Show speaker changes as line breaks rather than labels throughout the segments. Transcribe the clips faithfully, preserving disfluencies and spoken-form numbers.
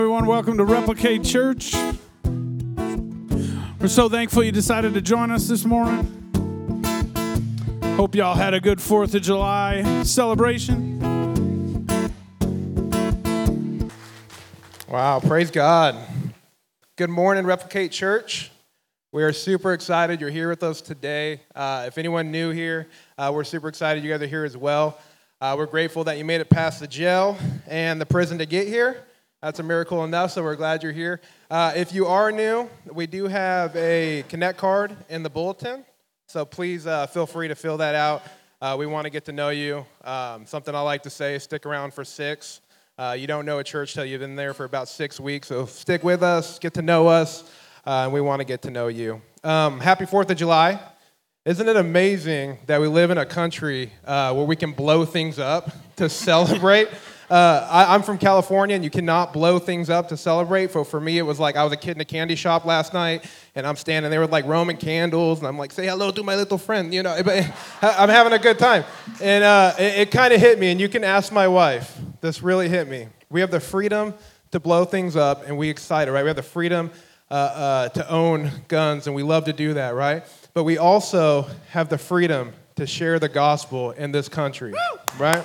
Everyone, welcome to Replicate Church. We're so thankful you decided to join us this morning. Hope y'all had a good fourth of July celebration.
Wow, praise God. Good morning, Replicate Church. We are super excited you're here with us today. Uh, if anyone new here, uh, we're super excited you guys are here as well. Uh, we're grateful that you made it past the jail and the prison to get here. That's a miracle enough, so we're glad you're here. Uh, if you are new, we do have a Connect card in the bulletin, so please uh, feel free to fill that out. Uh, we want to get to know you. Um, something I like to say is stick around for six. Uh, you don't know a church till you've been there for about six weeks, so stick with us, get to know us, uh, and we want to get to know you. Um, happy fourth of July. Isn't it amazing that we live in a country uh, where we can blow things up to celebrate? Uh, I, I'm from California, and you cannot blow things up to celebrate. For, for me, it was like I was a kid in a candy shop last night, and I'm standing there with like Roman candles, and I'm like, say hello to my little friend, you know. But I'm having a good time. And uh, it, it kind of hit me, and you can ask my wife. This really hit me. We have the freedom to blow things up, and we excited, right? We have the freedom uh, uh, to own guns, and we love to do that, right? But we also have the freedom to share the gospel in this country, Woo! Right?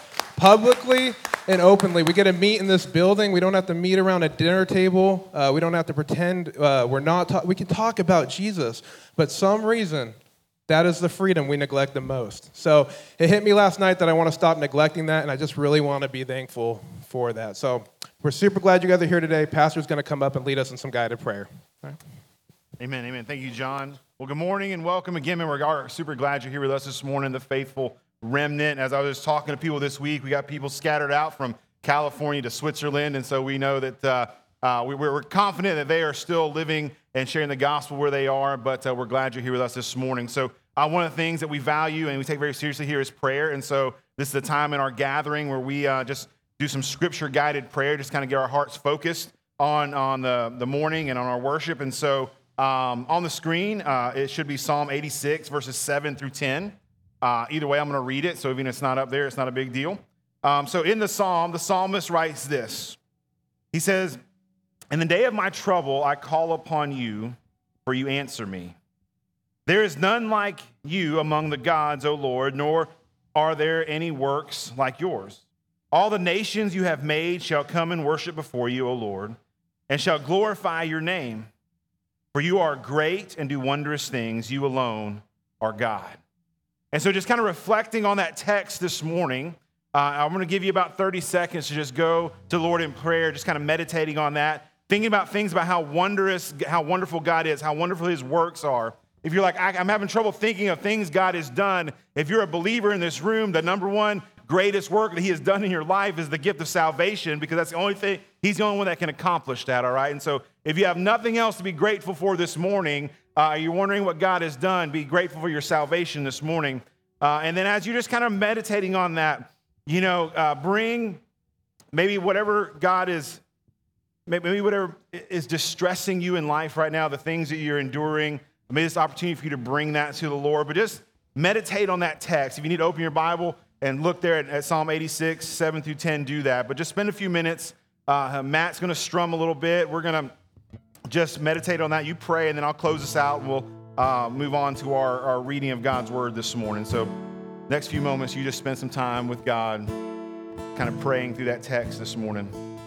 Publicly and openly. We get to meet in this building. We don't have to meet around a dinner table. Uh, we don't have to pretend uh, we're not. Ta- we can talk about Jesus, but some reason that is the freedom we neglect the most. So it hit me last night that I want to stop neglecting that, and I just really want to be thankful for that. So we're super glad you guys are here today. Pastor's going to come up and lead us in some guided prayer. All right.
Amen, amen. Thank you, John. Well, good morning and welcome again. And we're super glad you're here with us this morning, the faithful remnant. As I was talking to people this week, we got people scattered out from California to Switzerland, and so we know that uh, uh, we, we're confident that they are still living and sharing the gospel where they are, but uh, we're glad you're here with us this morning. So uh, one of the things that we value and we take very seriously here is prayer, and so this is the time in our gathering where we uh, just do some scripture-guided prayer, just kind of get our hearts focused on, on the, the morning and on our worship, and so um, on the screen, uh, it should be Psalm eighty-six, verses seven through ten. Uh, either way, I'm going to read it, so even if it's not up there, it's not a big deal. Um, so in the psalm, the psalmist writes this. He says, "In the day of my trouble, I call upon you, for you answer me. There is none like you among the gods, O Lord, nor are there any works like yours. All the nations you have made shall come and worship before you, O Lord, and shall glorify your name. For you are great and do wondrous things. You alone are God." And so just kind of reflecting on that text this morning, uh, I'm going to give you about thirty seconds to just go to the Lord in prayer, just kind of meditating on that, thinking about things about how wondrous, how wonderful God is, how wonderful his works are. If you're like, I'm having trouble thinking of things God has done, if you're a believer in this room, the number one greatest work that he has done in your life is the gift of salvation, because that's the only thing, he's the only one that can accomplish that, all right? And so if you have nothing else to be grateful for this morning, uh, you're wondering what God has done, be grateful for your salvation this morning. Uh, and then as you're just kind of meditating on that, you know, uh, bring maybe whatever God is, maybe whatever is distressing you in life right now, the things that you're enduring, maybe this opportunity for you to bring that to the Lord, but just meditate on that text. If you need to open your Bible and look there at, at Psalm eighty-six, seven through ten, do that. But just spend a few minutes. Uh, Matt's going to strum a little bit. We're going to just meditate on that. You pray, and then I'll close this out, and we'll uh, move on to our, our reading of God's Word this morning. So next few moments, you just spend some time with God, kind of praying through that text this morning.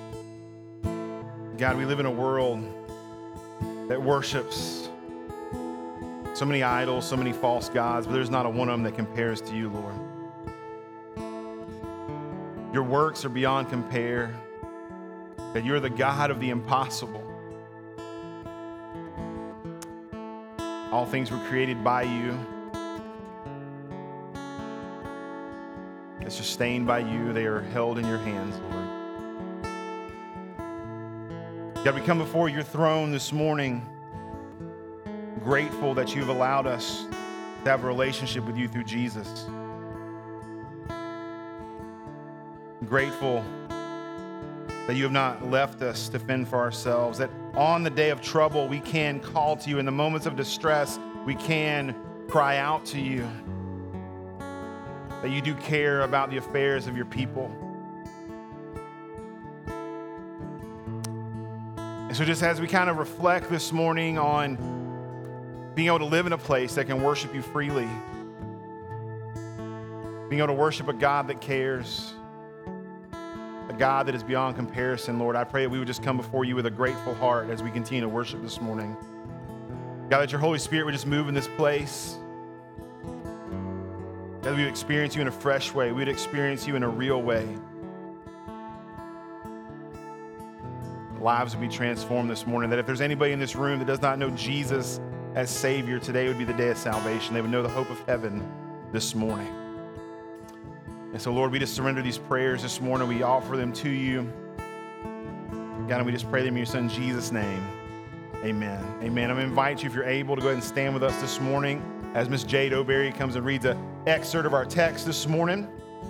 God, we live in a world that worships so many idols, so many false gods, but there's not a one of them that compares to you, Lord. Your works are beyond compare, that you're the God of the impossible. All things were created by you. They're sustained by you. They are held in your hands, Lord. God, we come before your throne this morning, grateful that you've allowed us to have a relationship with you through Jesus. Grateful that you have not left us to fend for ourselves, that on the day of trouble we can call to you. In the moments of distress, we can cry out to you. That you do care about the affairs of your people. And so just as we kind of reflect this morning on being able to live in a place that can worship you freely, being able to worship a God that cares, a God that is beyond comparison, Lord, I pray that we would just come before you with a grateful heart as we continue to worship this morning. God, that your Holy Spirit would just move in this place. That we would experience you in a fresh way. We would experience you in a real way. Lives would be transformed this morning. That if there's anybody in this room that does not know Jesus as Savior, today would be the day of salvation. They would know the hope of heaven this morning. And so, Lord, we just surrender these prayers this morning. We offer them to you. God, and we just pray them in your Son, Jesus' name. Amen. Amen. I'm going to invite you, if you're able, to go ahead and stand with us this morning as Miss Jade O'Berry comes and reads an excerpt of our text this morning.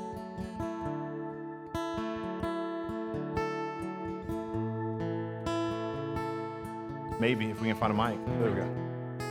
Maybe, if we can find a mic. There we go.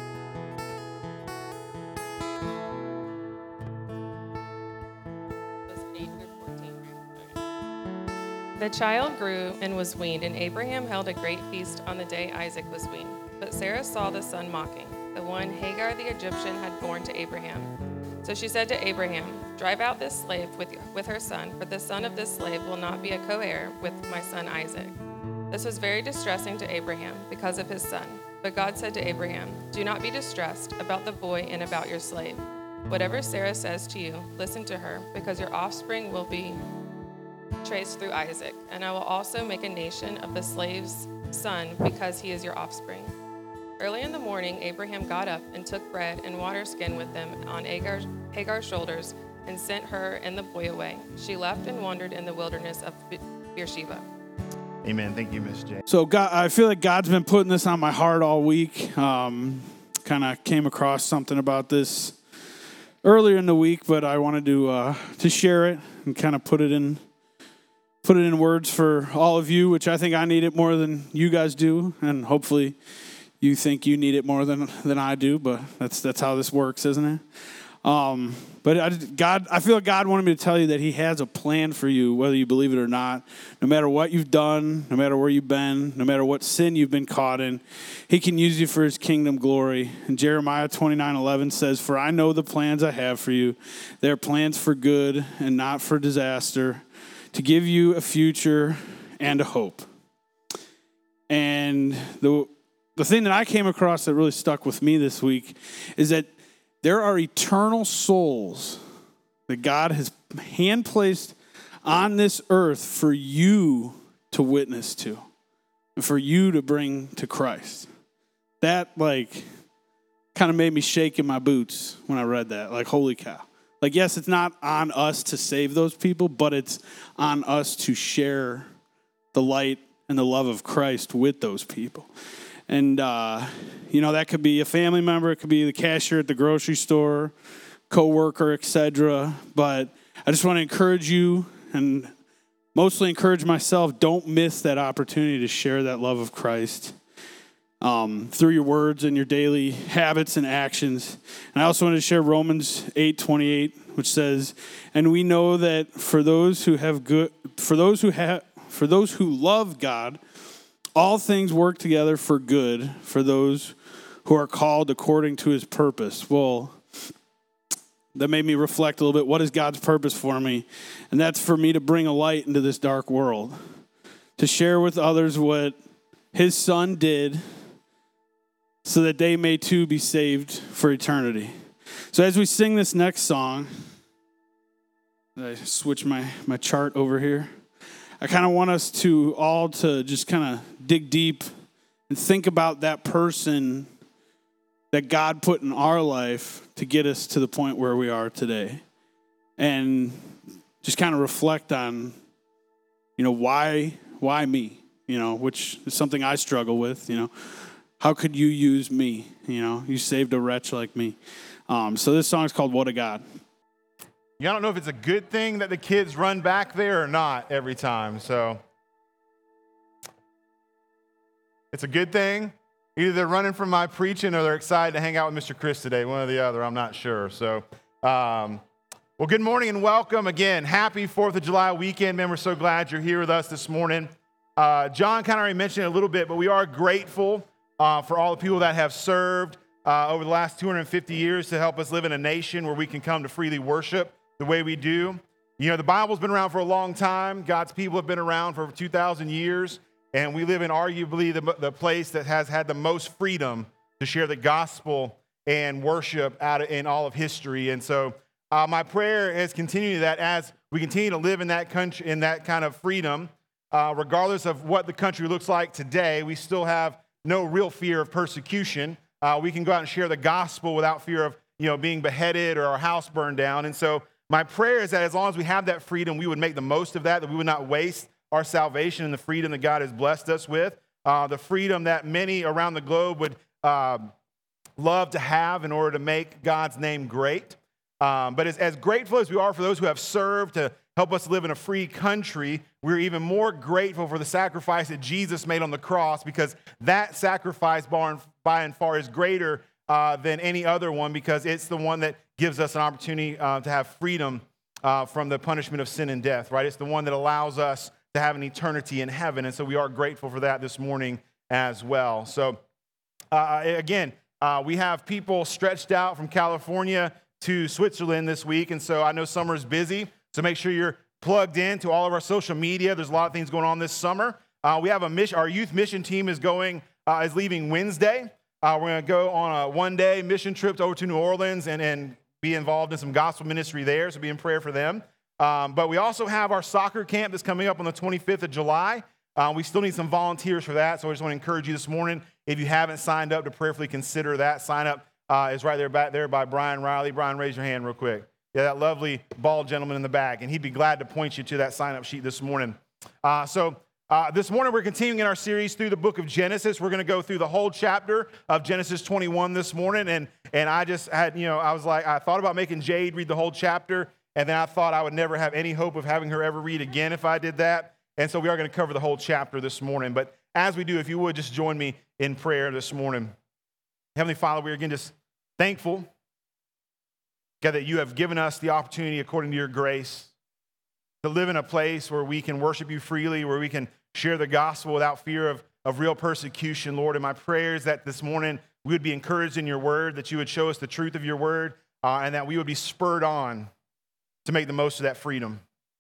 The child grew and was weaned, and Abraham held a great feast on the day Isaac was weaned. But Sarah saw the son mocking, the one Hagar the Egyptian had borne to Abraham. So she said to Abraham, "Drive out this slave with, with her son, for the son of this slave will not be a co-heir with my son Isaac." This was very distressing to Abraham because of his son. But God said to Abraham, "Do not be distressed about the boy and about your slave. Whatever Sarah says to you, listen to her, because your offspring will be traced through Isaac, and I will also make a nation of the slave's son because he is your offspring." Early in the morning, Abraham got up and took bread and water skin with them on Hagar's, Hagar's shoulders and sent her and the boy away. She left and wandered in the wilderness of Beersheba.
Amen. Thank you, Miss Jane.
So God, I feel like God's been putting this on my heart all week. Um, kind of came across something about this earlier in the week, but I wanted to uh, to share it and kind of put it in put it in words for all of you, which I think I need it more than you guys do, and hopefully you think you need it more than than I do. But that's that's how this works, isn't it? Um, but I, God, I feel like God wanted me to tell you that He has a plan for you, whether you believe it or not. No matter what you've done, no matter where you've been, no matter what sin you've been caught in, He can use you for His kingdom glory. And Jeremiah twenty-nine eleven says, "For I know the plans I have for you. They are plans for good and not for disaster, to give you a future and a hope." And the the thing that I came across that really stuck with me this week is that there are eternal souls that God has hand-placed on this earth for you to witness to, and for you to bring to Christ. That, like, kind of made me shake in my boots when I read that. Like, holy cow. Like, yes, it's not on us to save those people, but it's on us to share the light and the love of Christ with those people. And, uh, you know, that could be a family member. It could be the cashier at the grocery store, coworker, et cetera. But I just want to encourage you, and mostly encourage myself, don't miss that opportunity to share that love of Christ um, through your words and your daily habits and actions. And I also wanted to share Romans eight twenty-eight, which says, "And we know that for those who have good, for those who have, for those who love God, all things work together for good for those who are called according to His purpose." Well, that made me reflect a little bit. What is God's purpose for me? And that's for me to bring a light into this dark world, to share with others what His Son did so that they may too be saved for eternity. So as we sing this next song, I switch my, my chart over here. I kind of want us to all to just kind of dig deep and think about that person that God put in our life to get us to the point where we are today. And just kind of reflect on, you know, why why me? You know, which is something I struggle with, you know. How could you use me? You know, you saved a wretch like me. Um, so this song is called "What a God."
Yeah, I don't know if it's a good thing that the kids run back there or not every time. So it's a good thing. Either they're running from my preaching or they're excited to hang out with Mister Chris today. One or the other, I'm not sure. So, um, well, good morning and welcome again. Happy fourth of July weekend, man. We're so glad you're here with us this morning. uh, John kind of already mentioned it a little bit, but we are grateful uh, for all the people that have served uh, over the last two hundred fifty years to help us live in a nation where we can come to freely worship the way we do. You know, the Bible's been around for a long time. God's people have been around for two thousand years, and we live in arguably the, the place that has had the most freedom to share the gospel and worship out of, in all of history. And so uh, my prayer is continuing that as we continue to live in that country, in that kind of freedom, uh, regardless of what the country looks like today, we still have no real fear of persecution. Uh, we can go out and share the gospel without fear of, you know, being beheaded or our house burned down. And so my prayer is that as long as we have that freedom, we would make the most of that, that we would not waste our salvation and the freedom that God has blessed us with, uh, the freedom that many around the globe would uh, love to have in order to make God's name great. Um, but as, as grateful as we are for those who have served to help us live in a free country, we're even more grateful for the sacrifice that Jesus made on the cross, because that sacrifice by and far is greater uh, than any other one, because it's the one that gives us an opportunity uh, to have freedom uh, from the punishment of sin and death, right? It's the one that allows us to have an eternity in heaven, and so we are grateful for that this morning as well. So uh, again, uh, we have people stretched out from California to Switzerland this week, and so I know summer's busy, so make sure you're plugged in to all of our social media. There's a lot of things going on this summer. Uh, we have a mission. Our youth mission team is going uh, is leaving Wednesday. Uh, we're going to go on a one-day mission trip over to New Orleans and, and be involved in some gospel ministry there, so be in prayer for them. Um, but we also have our soccer camp that's coming up on the twenty-fifth of July. Uh, we still need some volunteers for that, so I just want to encourage you this morning, if you haven't signed up, to prayerfully consider that. Sign up uh, is right there back there by Brian Riley. Brian, raise your hand real quick. Yeah, that lovely bald gentleman in the back, and he'd be glad to point you to that sign-up sheet this morning. Uh, so uh, this morning we're continuing in our series through the book of Genesis. We're going to go through the whole chapter of Genesis twenty-one this morning, and and I just had, you know, I was like, I thought about making Jade read the whole chapter, and then I thought I would never have any hope of having her ever read again if I did that. And so we are going to cover the whole chapter this morning. But as we do, if you would just join me in prayer this morning. Heavenly Father, we are again just thankful, God, that you have given us the opportunity, according to your grace, to live in a place where we can worship you freely, where we can share the gospel without fear of, of real persecution, Lord. And my prayer is that this morning we would be encouraged in your word, that you would show us the truth of your word, uh, and that we would be spurred on to make the most of that freedom.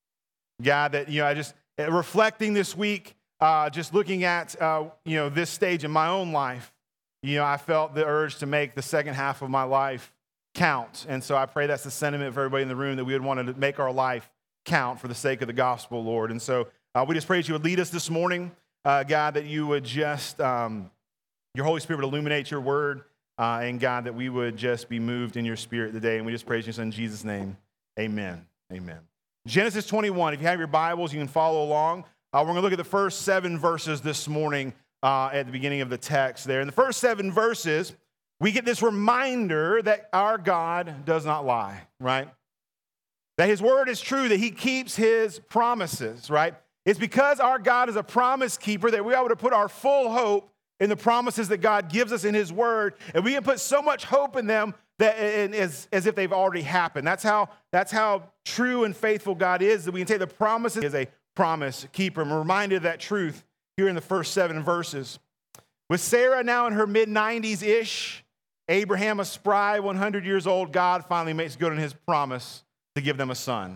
God, that, you know, I just, reflecting this week, uh, just looking at, uh, you know, this stage in my own life, you know, I felt the urge to make the second half of my life count. And so I pray that's the sentiment for everybody in the room, that we would want to make our life count for the sake of the gospel, Lord. And so uh, we just pray that you would lead us this morning, uh, God, that you would just, um, your Holy Spirit would illuminate your word, uh, and God, that we would just be moved in your spirit today. And we just praise you in Jesus' name. Amen. Amen. Genesis twenty-one, if you have your Bibles, you can follow along. Uh, we're going to look at the first seven verses this morning uh, at the beginning of the text there. In the first seven verses, we get this reminder that our God does not lie, right? That his word is true, that he keeps his promises, right? It's because our God is a promise keeper that we're able to put our full hope in the promises that God gives us in his word, and we can put so much hope in them that as, as if they've already happened. That's how, that's how true and faithful God is, that we can take the promises as a promise keeper. I'm reminded of that truth here in the first seven verses. With Sarah now in her mid-nineties-ish, Abraham, a spry one hundred years old, God finally makes good on his promise to give them a son.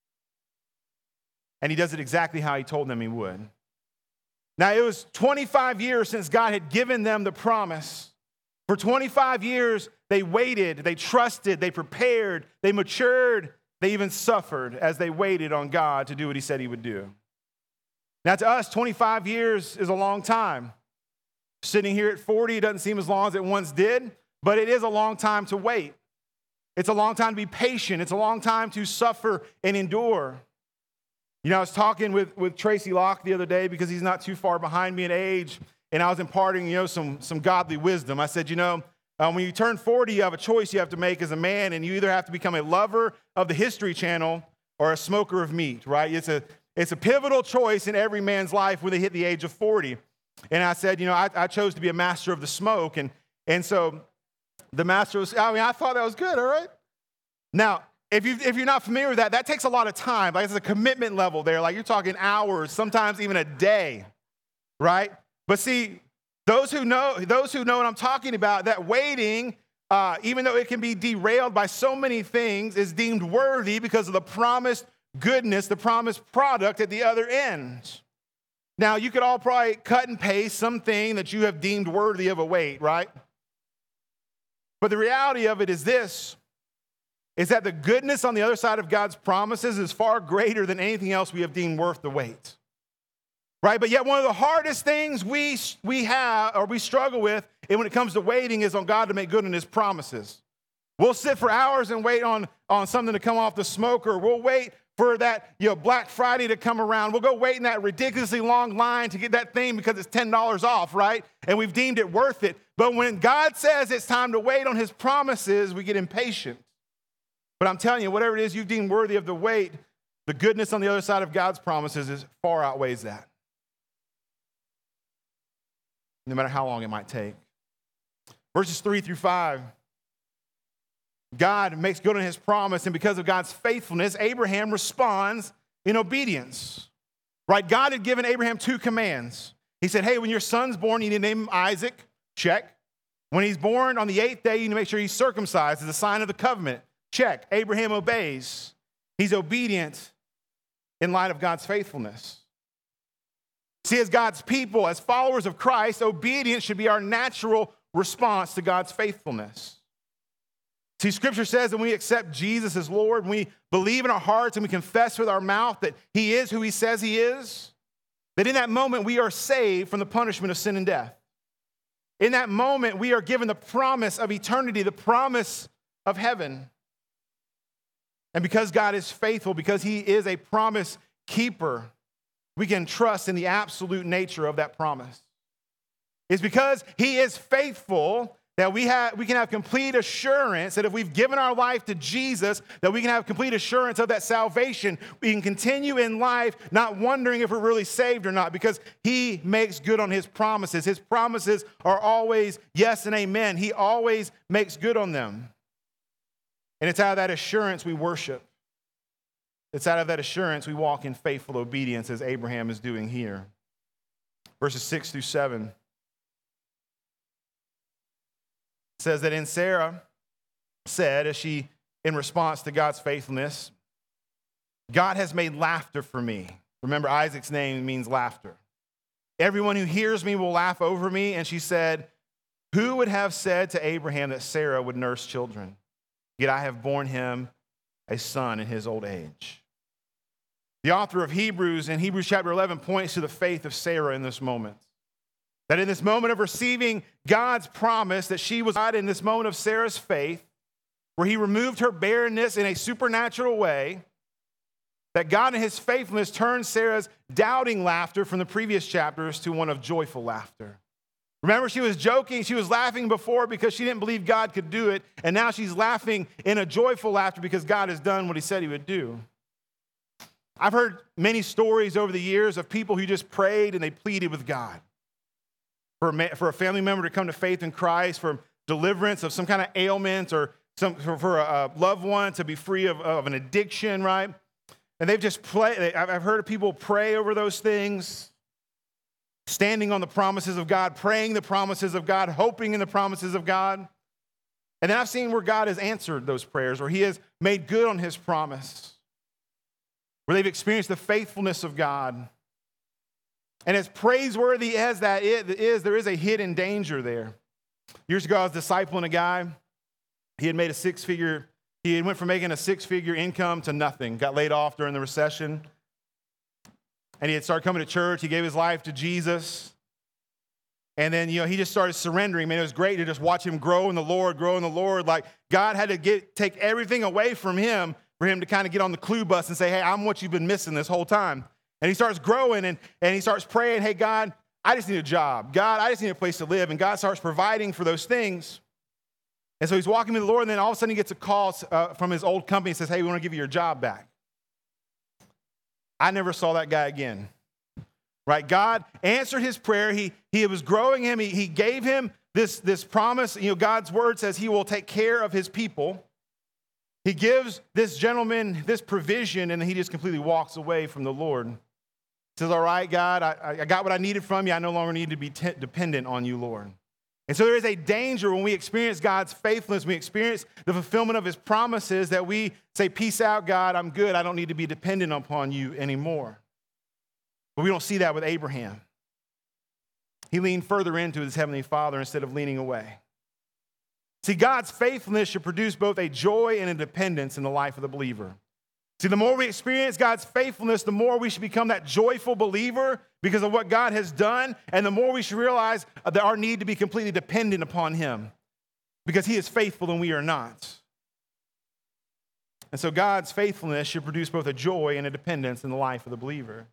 And he does it exactly how he told them he would. Now, it was twenty-five years since God had given them the promise. For twenty-five years, they waited, they trusted, they prepared, they matured, they even suffered as they waited on God to do what he said he would do. Now, to us, twenty-five years is a long time. Sitting here at forty, it doesn't seem as long as it once did, but it is a long time to wait. It's a long time to be patient. It's a long time to suffer and endure. You know, I was talking with, with Tracy Locke the other day, because he's not too far behind me in age, and I was imparting, you know, some, some godly wisdom. I said, you know, um, when you turn forty, you have a choice you have to make as a man, and you either have to become a lover of the History Channel or a smoker of meat, right? It's a, it's a pivotal choice in every man's life when they hit the age of forty. And I said, you know, I, I chose to be a master of the smoke, and, and so the master was, I mean, I thought that was good, all right? Now, If, you, if you're not familiar with that, that takes a lot of time. Like, it's a commitment level there. Like, you're talking hours, sometimes even a day. right? But see, those who know, those who know what I'm talking about, that waiting, uh, even though it can be derailed by so many things, is deemed worthy because of the promised goodness, the promised product at the other end. Now, you could all probably cut and paste something that you have deemed worthy of a wait, right? But the reality of it is this, is that the goodness on the other side of God's promises is far greater than anything else we have deemed worth the wait. Right? But yet one of the hardest things we, we have or we struggle with when it comes to waiting is on God to make good on his promises. We'll sit for hours and wait on, on something to come off the smoker. We'll wait for that, you know, Black Friday to come around. We'll go wait in that ridiculously long line to get that thing because it's ten dollars off, right? And we've deemed it worth it. But when God says it's time to wait on his promises, we get impatient. But I'm telling you, whatever it is you've deemed worthy of the wait, the goodness on the other side of God's promises is far outweighs that. No matter how long it might take. Verses three through five. God makes good on his promise, and because of God's faithfulness, Abraham responds in obedience. Right? God had given Abraham two commands. He said, hey, when your son's born, you need to name him Isaac. Check. When he's born on the eighth day, you need to make sure he's circumcised as a sign of the covenant. Check. Abraham obeys. He's obedient in light of God's faithfulness. See, as God's people, as followers of Christ, obedience should be our natural response to God's faithfulness. See, Scripture says that when we accept Jesus as Lord, when we believe in our hearts and we confess with our mouth that he is who he says he is, that in that moment we are saved from the punishment of sin and death. In that moment, we are given the promise of eternity, the promise of heaven. And because God is faithful, because he is a promise keeper, we can trust in the absolute nature of that promise. It's because he is faithful that we have, we can have complete assurance that if we've given our life to Jesus, that we can have complete assurance of that salvation. We can continue in life not wondering if we're really saved or not because he makes good on his promises. His promises are always yes and amen. He always makes good on them. And it's out of that assurance we worship. It's out of that assurance we walk in faithful obedience as Abraham is doing here. Verses six through seven. Says that, and Sarah said, as she, in response to God's faithfulness, God has made laughter for me. Remember, Isaac's name means laughter. Everyone who hears me will laugh over me. And she said, who would have said to Abraham that Sarah would nurse children? Yet I have borne him a son in his old age. The author of Hebrews in Hebrews chapter eleven points to the faith of Sarah in this moment. That in this moment of receiving God's promise that she was God, in this moment of Sarah's faith, where he removed her barrenness in a supernatural way, that God in his faithfulness turned Sarah's doubting laughter from the previous chapters to one of joyful laughter. Remember, she was joking, she was laughing before because she didn't believe God could do it, and now she's laughing in a joyful laughter because God has done what he said he would do. I've heard many stories over the years of people who just prayed and they pleaded with God. For a, for a family member to come to faith in Christ, for deliverance of some kind of ailment, or some, for, for a loved one to be free of, of an addiction, right? And they've just played. I've heard of people pray over those things, standing on the promises of God, praying the promises of God, hoping in the promises of God. And then I've seen where God has answered those prayers, where he has made good on his promise, where they've experienced the faithfulness of God. And as praiseworthy as that is, there is a hidden danger there. Years ago, I was discipling a guy. He had made a six-figure, he had went from making a six-figure income to nothing, got laid off during the recession. And he had started coming to church. He gave his life to Jesus. And then, you know, he just started surrendering. Man, it was great to just watch him grow in the Lord, grow in the Lord. Like God had to get take everything away from him for him to kind of get on the clue bus and say, hey, I'm what you've been missing this whole time. And he starts growing and, and he starts praying, hey, God, I just need a job. God, I just need a place to live. And God starts providing for those things. And so he's walking with the Lord, and then all of a sudden he gets a call uh, from his old company and says, hey, we want to give you your job back. I never saw that guy again. Right? God answered his prayer. He, he was growing him. He, he gave him this, this promise. You know, God's word says he will take care of his people. He gives this gentleman this provision, and he just completely walks away from the Lord. He says, all right, God, I, I got what I needed from you. I no longer need to be t- dependent on you, Lord. And so there is a danger when we experience God's faithfulness, we experience the fulfillment of his promises, that we say, peace out, God, I'm good. I don't need to be dependent upon you anymore. But we don't see that with Abraham. He leaned further into his heavenly Father instead of leaning away. See, God's faithfulness should produce both a joy and a dependence in the life of the believer. See, the more we experience God's faithfulness, the more we should become that joyful believer because of what God has done, and the more we should realize that our need to be completely dependent upon him because he is faithful and we are not. And so God's faithfulness should produce both a joy and a dependence in the life of the believer.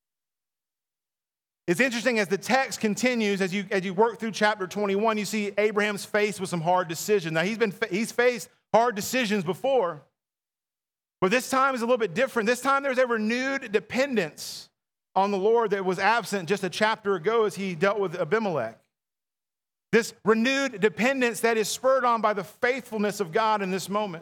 It's interesting as the text continues, as you, as you work through chapter twenty-one, you see Abraham's faced with some hard decisions. Now, he's been he's faced hard decisions before, but this time is a little bit different. This time there's a renewed dependence on the Lord that was absent just a chapter ago as he dealt with Abimelech. This renewed dependence that is spurred on by the faithfulness of God in this moment.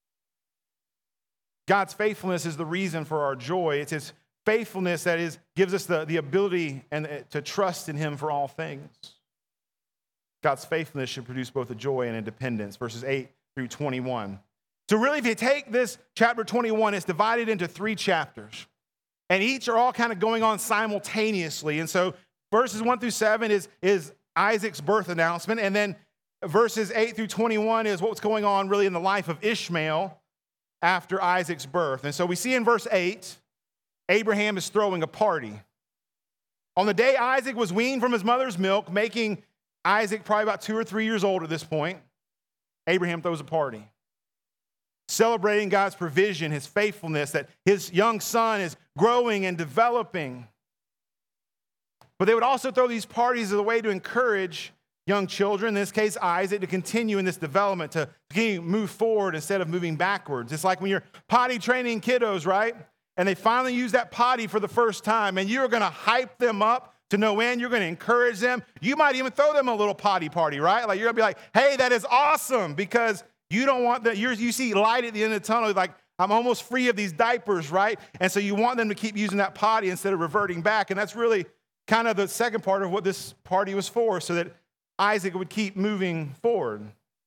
God's faithfulness is the reason for our joy. It's his faithfulness that is gives us the, the ability and to trust in him for all things. God's faithfulness should produce both a joy and a dependence, verses eight through twenty-one. So really, if you take this chapter twenty-one, it's divided into three chapters. And each are all kind of going on simultaneously. And so verses one through seven is, is Isaac's birth announcement. And then verses eight through twenty-one is what's going on really in the life of Ishmael after Isaac's birth. And so we see in verse eight, Abraham is throwing a party. On the day Isaac was weaned from his mother's milk, making Isaac probably about two or three years old at this point, Abraham throws a party, celebrating God's provision, his faithfulness, that his young son is growing and developing. But they would also throw these parties as a way to encourage young children, in this case Isaac, to continue in this development, to continue to move forward instead of moving backwards. It's like when you're potty training kiddos, right? And they finally use that potty for the first time, and you're going to hype them up to no end. You're going to encourage them. You might even throw them a little potty party, right? Like you're going to be like, hey, that is awesome, because you don't want that. You see light at the end of the tunnel, like I'm almost free of these diapers, right? And so you want them to keep using that potty instead of reverting back. And that's really kind of the second part of what this party was for, so that Isaac would keep moving forward.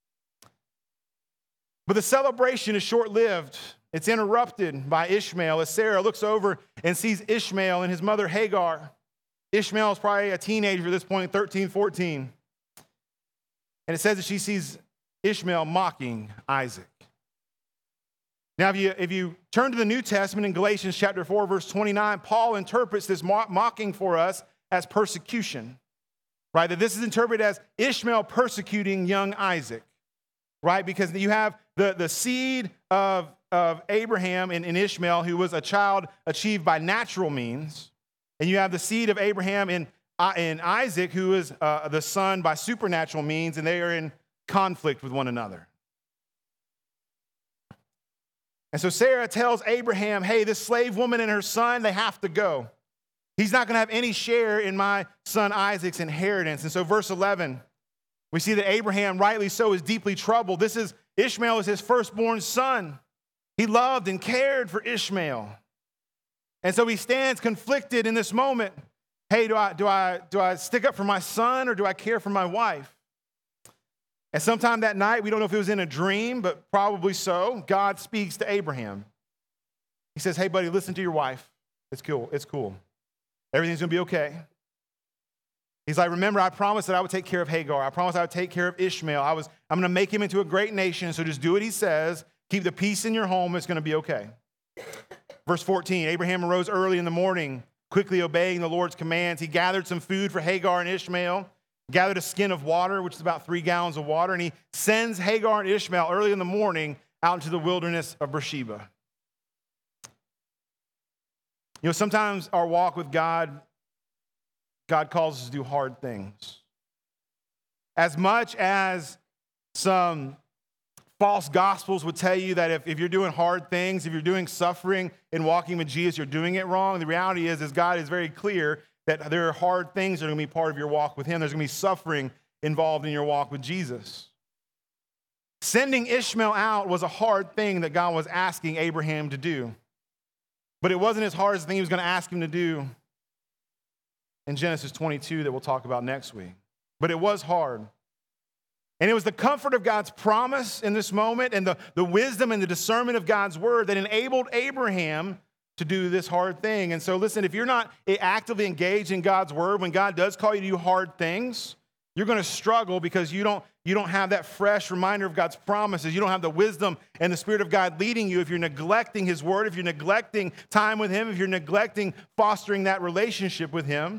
But the celebration is short-lived. It's interrupted by Ishmael as Sarah looks over and sees Ishmael and his mother Hagar. Ishmael is probably a teenager at this point, thirteen, fourteen. And it says that she sees Ishmael mocking Isaac. Now, if you, if you turn to the New Testament in Galatians chapter four, verse twenty-nine, Paul interprets this mocking for us as persecution, right? That this is interpreted as Ishmael persecuting young Isaac, right? Because you have the, the seed of of Abraham and, and Ishmael, who was a child achieved by natural means. And you have the seed of Abraham in, uh, in Isaac, who is uh, the son by supernatural means, and they are in conflict with one another. And so Sarah tells Abraham, hey, this slave woman and her son, they have to go. He's not going to have any share in my son Isaac's inheritance. And so verse eleven, we see that Abraham, rightly so, is deeply troubled. This is, Ishmael is his firstborn son. He loved and cared for Ishmael. And so he stands conflicted in this moment. Hey, do I, do I, do I stick up for my son, or do I care for my wife? And sometime that night, we don't know if it was in a dream, but probably so, God speaks to Abraham. He says, hey, buddy, listen to your wife. It's cool. It's cool. Everything's going to be okay. He's like, remember, I promised that I would take care of Hagar. I promised I would take care of Ishmael. I was, I'm going to make him into a great nation, so just do what he says. Keep the peace in your home. It's going to be okay. Verse fourteen, Abraham arose early in the morning, quickly obeying the Lord's commands. He gathered some food for Hagar and Ishmael, gathered a skin of water, which is about three gallons of water, and he sends Hagar and Ishmael early in the morning out into the wilderness of Beersheba. You know, sometimes our walk with God, God calls us to do hard things. As much as some false gospels would tell you that if, if you're doing hard things, if you're doing suffering and walking with Jesus, you're doing it wrong. The reality is, is God is very clear that there are hard things that are going to be part of your walk with him. There's going to be suffering involved in your walk with Jesus. Sending Ishmael out was a hard thing that God was asking Abraham to do. But it wasn't as hard as the thing he was going to ask him to do in Genesis twenty-two that we'll talk about next week. But it was hard. And it was the comfort of God's promise in this moment and the, the wisdom and the discernment of God's word that enabled Abraham to do this hard thing. And so listen, if you're not actively engaged in God's word, when God does call you to do hard things, you're going to struggle because you don't, you don't have that fresh reminder of God's promises. You don't have the wisdom and the Spirit of God leading you if you're neglecting his word, if you're neglecting time with him, if you're neglecting fostering that relationship with him.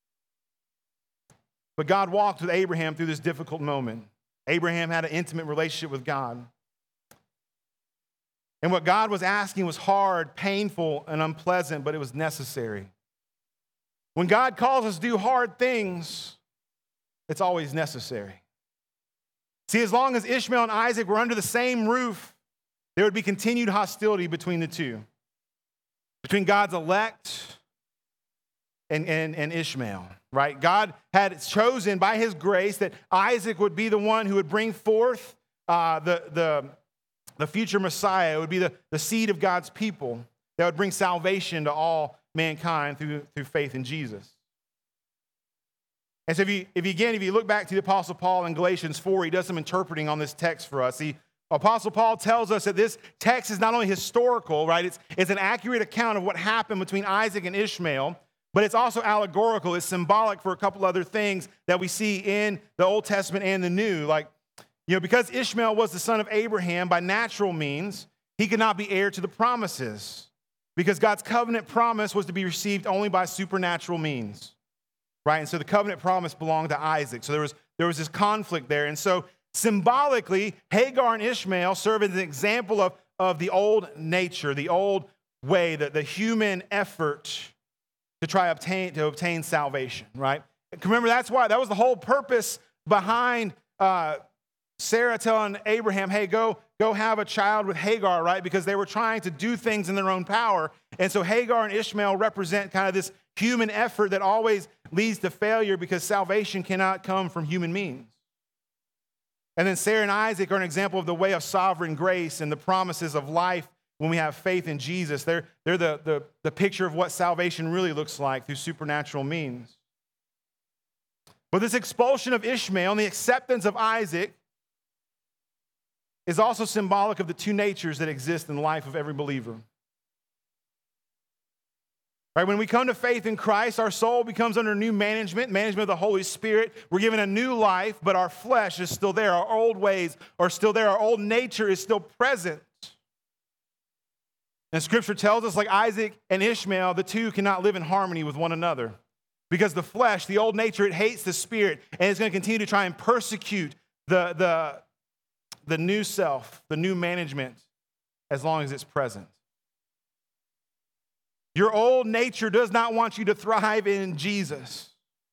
But God walked with Abraham through this difficult moment. Abraham had an intimate relationship with God. And what God was asking was hard, painful, and unpleasant, but it was necessary. When God calls us to do hard things, it's always necessary. See, as long as Ishmael and Isaac were under the same roof, there would be continued hostility between the two, between God's elect and, and, and Ishmael, right? God had chosen by his grace that Isaac would be the one who would bring forth uh, the, the, the future Messiah. It would be the, the seed of God's people that would bring salvation to all mankind through, through faith in Jesus. And so if you, if you, again, if you look back to the Apostle Paul in Galatians four, he does some interpreting on this text for us. He, Apostle Paul tells us that this text is not only historical, right? It's, it's an accurate account of what happened between Isaac and Ishmael, but it's also allegorical. It's symbolic for a couple other things that we see in the Old Testament and the New. Like, you know, because Ishmael was the son of Abraham by natural means, he could not be heir to the promises because God's covenant promise was to be received only by supernatural means, right? And so the covenant promise belonged to Isaac. So there was, there was this conflict there. And so symbolically, Hagar and Ishmael serve as an example of, of the old nature, the old way, the, the human effort to try obtain, to obtain salvation, right? Remember, that's why, that was the whole purpose behind uh, Sarah telling Abraham, hey, go, go have a child with Hagar, right? Because they were trying to do things in their own power. And so Hagar and Ishmael represent kind of this human effort that always leads to failure because salvation cannot come from human means. And then Sarah and Isaac are an example of the way of sovereign grace and the promises of life when we have faith in Jesus. They're, they're the, the, the picture of what salvation really looks like through supernatural means. But this expulsion of Ishmael and the acceptance of Isaac is also symbolic of the two natures that exist in the life of every believer. Right, when we come to faith in Christ, our soul becomes under new management, management of the Holy Spirit. We're given a new life, but our flesh is still there. Our old ways are still there. Our old nature is still present. And Scripture tells us, like Isaac and Ishmael, the two cannot live in harmony with one another because the flesh, the old nature, it hates the Spirit, and it's going to continue to try and persecute the, the, the new self, the new management, as long as it's present. Your old nature does not want you to thrive in Jesus.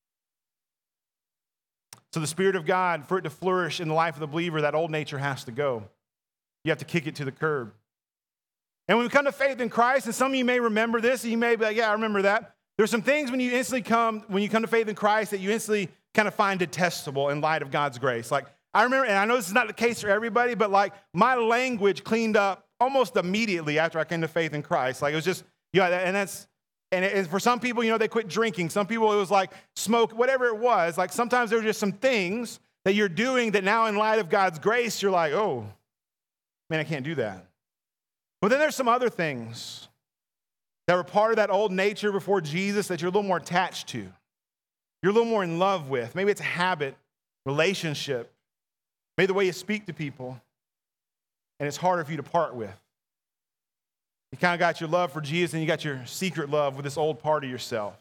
So the Spirit of God, for it to flourish in the life of the believer, that old nature has to go. You have to kick it to the curb. And when we come to faith in Christ, and some of you may remember this, and you may be like, yeah, I remember that. There's some things when you instantly come, when you come to faith in Christ that you instantly kind of find detestable in light of God's grace. Like, I remember, and I know this is not the case for everybody, but like my language cleaned up almost immediately after I came to faith in Christ. Like it was just, yeah, you know, and that's, and, it, and for some people, you know, they quit drinking. Some people, it was like smoke, whatever it was. Like sometimes there were just some things that you're doing that now in light of God's grace, you're like, oh, man, I can't do that. But then there's some other things that were part of that old nature before Jesus that you're a little more attached to. You're a little more in love with. Maybe it's a habit, relationship, maybe the way you speak to people, and it's harder for you to part with. You kind of got your love for Jesus and you got your secret love with this old part of yourself.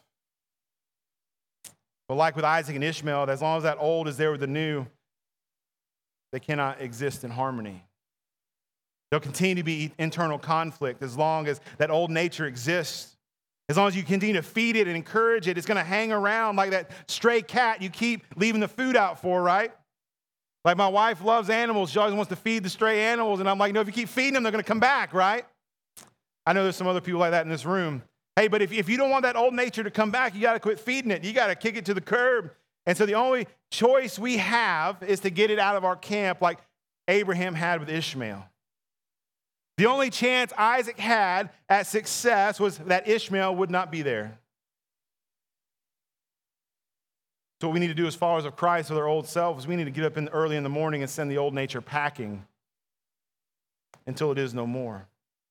But like with Isaac and Ishmael, as long as that old is there with the new, they cannot exist in harmony. There'll continue to be internal conflict as long as that old nature exists. As long as you continue to feed it and encourage it, it's going to hang around like that stray cat you keep leaving the food out for, right? Like my wife loves animals. She always wants to feed the stray animals. And I'm like, no, if you keep feeding them, they're going to come back, right? I know there's some other people like that in this room. Hey, but if, if you don't want that old nature to come back, you got to quit feeding it. You got to kick it to the curb. And so the only choice we have is to get it out of our camp like Abraham had with Ishmael. The only chance Isaac had at success was that Ishmael would not be there. So what we need to do as followers of Christ with our old self is we need to get up in early in the morning and send the old nature packing until it is no more.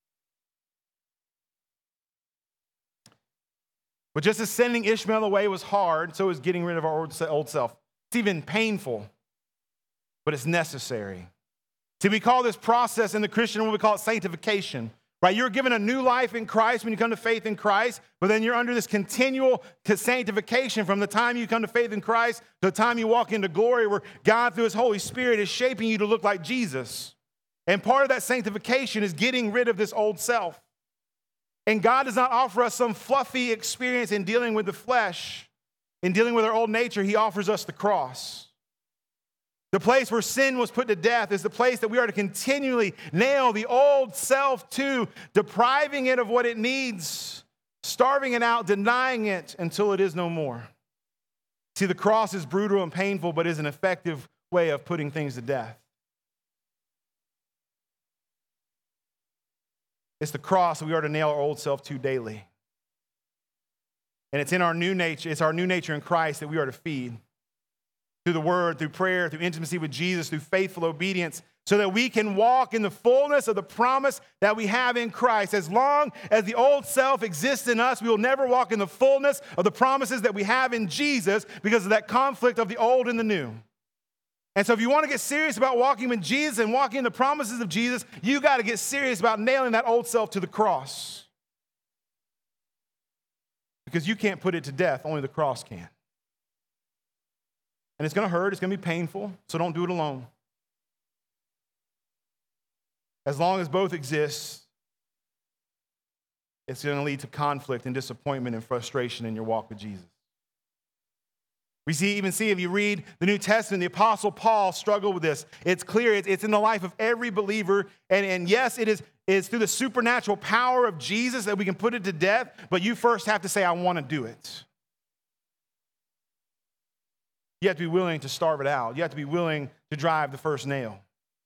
But just as sending Ishmael away was hard, so is getting rid of our old self. It's even painful, but it's necessary. See, we call this process in the Christian world, we call it sanctification. Right? You're given a new life in Christ when you come to faith in Christ, but then you're under this continual sanctification from the time you come to faith in Christ to the time you walk into glory, where God, through his Holy Spirit, is shaping you to look like Jesus. And part of that sanctification is getting rid of this old self. And God does not offer us some fluffy experience in dealing with the flesh, in dealing with our old nature. He offers us the cross. The place where sin was put to death is the place that we are to continually nail the old self to, depriving it of what it needs, starving it out, denying it until it is no more. See, the cross is brutal and painful, but is an effective way of putting things to death. It's the cross that we are to nail our old self to daily. And it's in our new nature, it's our new nature in Christ that we are to feed. Through the word, through prayer, through intimacy with Jesus, through faithful obedience, so that we can walk in the fullness of the promise that we have in Christ. As long as the old self exists in us, we will never walk in the fullness of the promises that we have in Jesus because of that conflict of the old and the new. And so if you want to get serious about walking with Jesus and walking in the promises of Jesus, you got to get serious about nailing that old self to the cross. Because you can't put it to death, only the cross can. And it's going to hurt, it's going to be painful, so don't do it alone. As long as both exist, it's going to lead to conflict and disappointment and frustration in your walk with Jesus. We see, even see, if you read the New Testament, the Apostle Paul struggled with this. It's clear, it's, it's in the life of every believer. And, and yes, it is it's through the supernatural power of Jesus that we can put it to death, but you first have to say, I want to do it. You have to be willing to starve it out. You have to be willing to drive the first nail.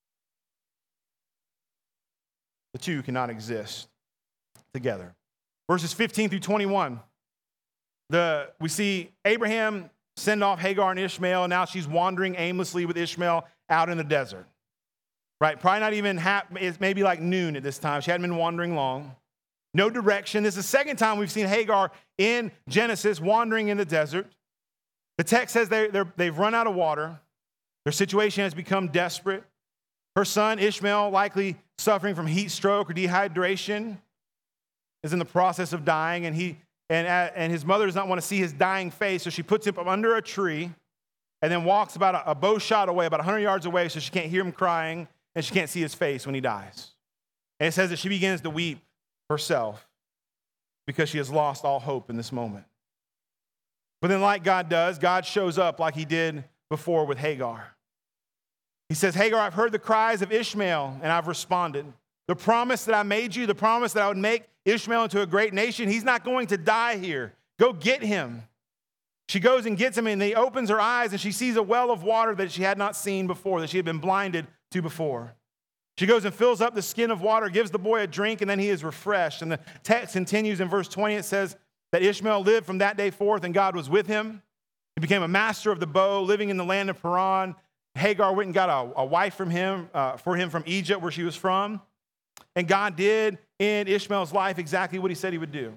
The two cannot exist together. Verses fifteen through twenty-one. The, we see Abraham send off Hagar and Ishmael, and now she's wandering aimlessly with Ishmael out in the desert. Right? Probably not even, half, it's maybe like noon at this time. She hadn't been wandering long. No direction. This is the second time we've seen Hagar in Genesis wandering in the desert. The text says they, they've run out of water. Their situation has become desperate. Her son, Ishmael, likely suffering from heat stroke or dehydration, is in the process of dying, and he and, and his mother does not want to see his dying face, so she puts him up under a tree and then walks about a, a bow shot away, about one hundred yards away, so she can't hear him crying and she can't see his face when he dies. And it says that she begins to weep herself because she has lost all hope in this moment. But then like God does, God shows up like he did before with Hagar. He says, Hagar, I've heard the cries of Ishmael, and I've responded. The promise that I made you, the promise that I would make Ishmael into a great nation, he's not going to die here. Go get him. She goes and gets him, and he opens her eyes, and she sees a well of water that she had not seen before, that she had been blinded to before. She goes and fills up the skin of water, gives the boy a drink, and then he is refreshed. And the text continues in verse twenty. It says, that Ishmael lived from that day forth, and God was with him. He became a master of the bow, living in the land of Paran. Hagar went and got a, a wife from him, uh, for him from Egypt, where she was from. And God did in Ishmael's life exactly what he said he would do.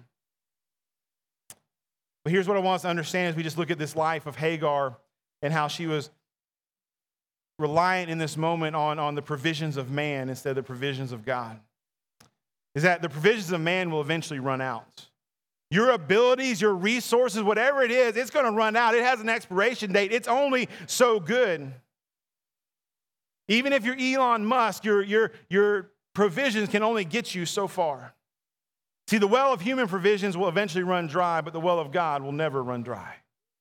But here's what I want us to understand as we just look at this life of Hagar and how she was reliant in this moment on, on the provisions of man instead of the provisions of God. Is that the provisions of man will eventually run out. Your abilities, your resources, whatever it is, it's going to run out. It has an expiration date. It's only so good. Even if you're Elon Musk, your, your, your provisions can only get you so far. See, the well of human provisions will eventually run dry, but the well of God will never run dry.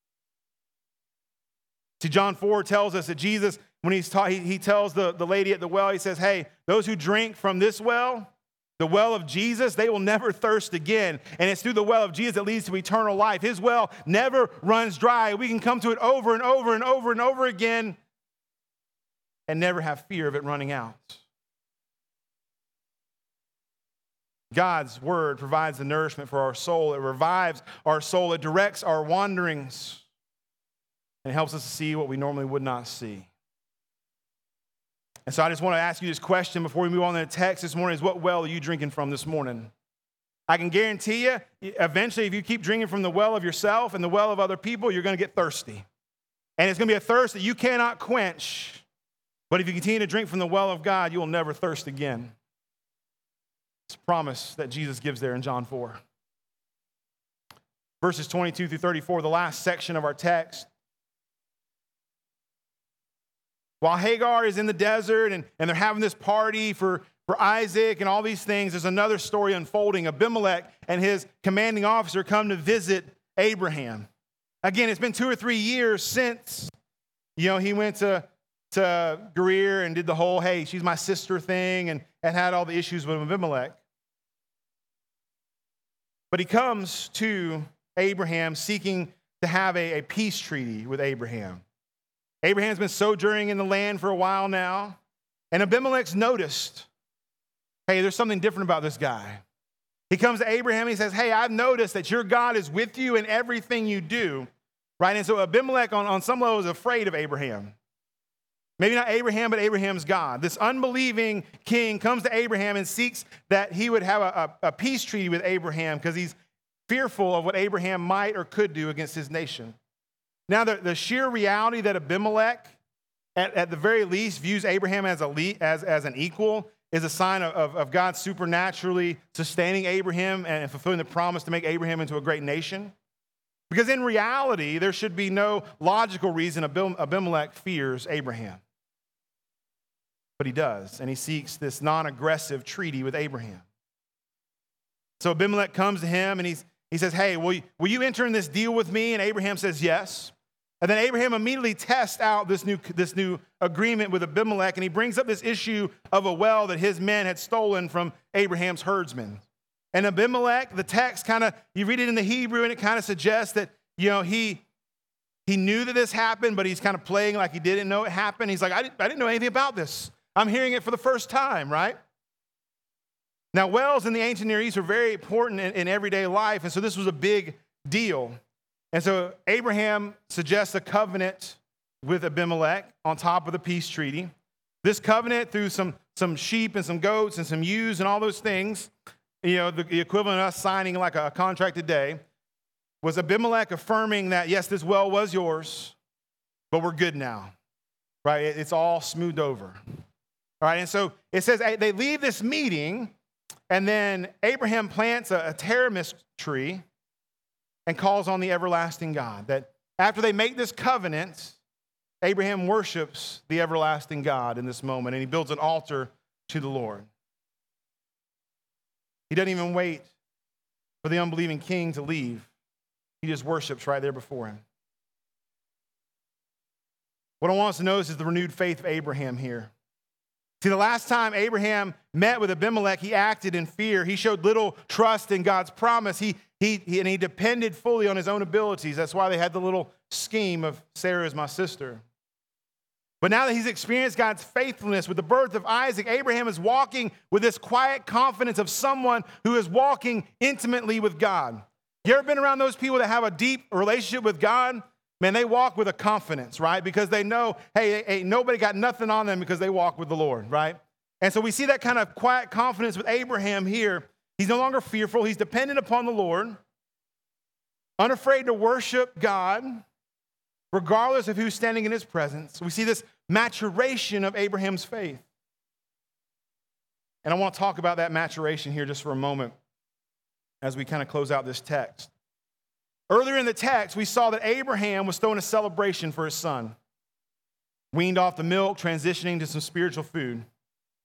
See, John four tells us that Jesus, when he's taught, he, he tells the, the lady at the well, he says, hey, those who drink from this well, the well of Jesus, they will never thirst again. And it's through the well of Jesus that leads to eternal life. His well never runs dry. We can come to it over and over and over and over again and never have fear of it running out. God's word provides the nourishment for our soul. It revives our soul. It directs our wanderings. and it helps us to see what we normally would not see. And so I just want to ask you this question before we move on to the text this morning is what well are you drinking from this morning? I can guarantee you, eventually if you keep drinking from the well of yourself and the well of other people, you're going to get thirsty. And it's going to be a thirst that you cannot quench. But if you continue to drink from the well of God, you will never thirst again. It's a promise that Jesus gives there in John four. Verses twenty-two through thirty-four, the last section of our text. While Hagar is in the desert and, and they're having this party for, for Isaac and all these things, there's another story unfolding. Abimelech and his commanding officer come to visit Abraham. Again, it's been two or three years since, you know, he went to, to Gerar and did the whole, hey, she's my sister thing and, and had all the issues with Abimelech. But he comes to Abraham seeking to have a, a peace treaty with Abraham. Abraham's been sojourning in the land for a while now, and Abimelech's noticed, hey, there's something different about this guy. He comes to Abraham and he says, hey, I've noticed that your God is with you in everything you do, right? And so Abimelech on, on some level is afraid of Abraham. Maybe not Abraham, but Abraham's God. This unbelieving king comes to Abraham and seeks that he would have a, a, a peace treaty with Abraham because he's fearful of what Abraham might or could do against his nation. Now, the, the sheer reality that Abimelech, at, at the very least, views Abraham as, a le, as, as an equal is a sign of, of, of God supernaturally sustaining Abraham and fulfilling the promise to make Abraham into a great nation. Because in reality, there should be no logical reason Abimelech fears Abraham. But he does, and he seeks this non-aggressive treaty with Abraham. So Abimelech comes to him and he's, he says, hey, will you, will you enter in this deal with me? And Abraham says yes. And then Abraham immediately tests out this new, this new agreement with Abimelech, and he brings up this issue of a well that his men had stolen from Abraham's herdsmen. And Abimelech, the text kind of, you read it in the Hebrew, and it kind of suggests that, you know, he, he knew that this happened, but he's kind of playing like he didn't know it happened. He's like, I didn't, I didn't know anything about this. I'm hearing it for the first time, right? Now, wells in the ancient Near East are very important in, in everyday life, and so this was a big deal. And so Abraham suggests a covenant with Abimelech on top of the peace treaty. This covenant, through some, some sheep and some goats and some ewes and all those things, you know, the, the equivalent of us signing like a, a contract today, was Abimelech affirming that, yes, this well was yours, but we're good now, right? It, it's all smoothed over. All right, and so it says they leave this meeting, and then Abraham plants a, a terebinth tree and calls on the everlasting God. That after they make this covenant, Abraham worships the everlasting God in this moment, and he builds an altar to the Lord. He doesn't even wait for the unbelieving king to leave. He just worships right there before him. What I want us to notice is the renewed faith of Abraham here. See, the last time Abraham met with Abimelech, he acted in fear. He showed little trust in God's promise. He, he, he, and he depended fully on his own abilities. That's why they had the little scheme of Sarah is my sister. But now that he's experienced God's faithfulness with the birth of Isaac, Abraham is walking with this quiet confidence of someone who is walking intimately with God. You ever been around those people that have a deep relationship with God? Man, they walk with a confidence, right? Because they know, hey, hey, nobody got nothing on them because they walk with the Lord, right? And so we see that kind of quiet confidence with Abraham here. He's no longer fearful. He's dependent upon the Lord, unafraid to worship God, regardless of who's standing in his presence. We see this maturation of Abraham's faith. And I want to talk about that maturation here just for a moment as we kind of close out this text. Earlier in the text, we saw that Abraham was throwing a celebration for his son, weaned off the milk, transitioning to some spiritual food. If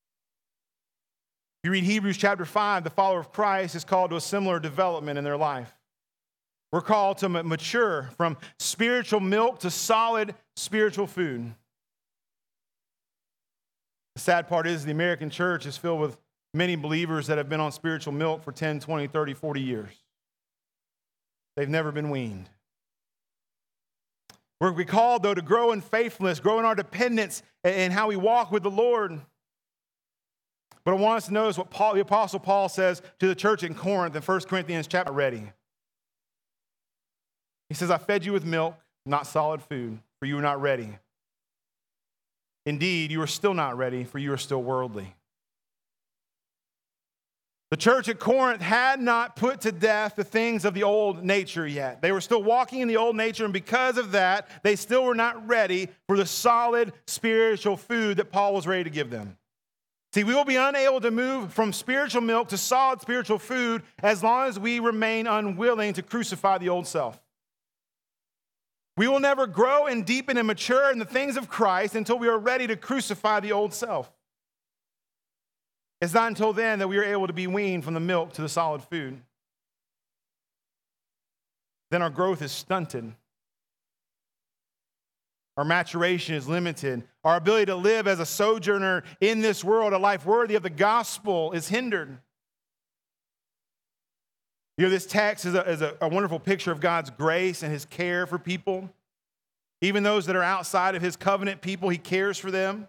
you read Hebrews chapter five, the follower of Christ is called to a similar development in their life. We're called to mature from spiritual milk to solid spiritual food. The sad part is the American church is filled with many believers that have been on spiritual milk for ten, twenty, thirty, forty years. They've never been weaned. We're called, though, to grow in faithfulness, grow in our dependence and how we walk with the Lord. But I want us to notice what Paul, the Apostle Paul says to the church in Corinth in First Corinthians chapter ready. He says, I fed you with milk, not solid food. for you are not ready. Indeed, you are still not ready, for you are still worldly. The church at Corinth had not put to death the things of the old nature yet. They were still walking in the old nature, and because of that, they still were not ready for the solid spiritual food that Paul was ready to give them. See, we will be unable to move from spiritual milk to solid spiritual food as long as we remain unwilling to crucify the old self. We will never grow and deepen and mature in the things of Christ until we are ready to crucify the old self. It's not until then that we are able to be weaned from the milk to the solid food. Then our growth is stunted. Our maturation is limited. Our ability to live as a sojourner in this world, a life worthy of the gospel, is hindered. You know, this text is a, is a, a wonderful picture of God's grace and his care for people. Even those that are outside of his covenant people, he cares for them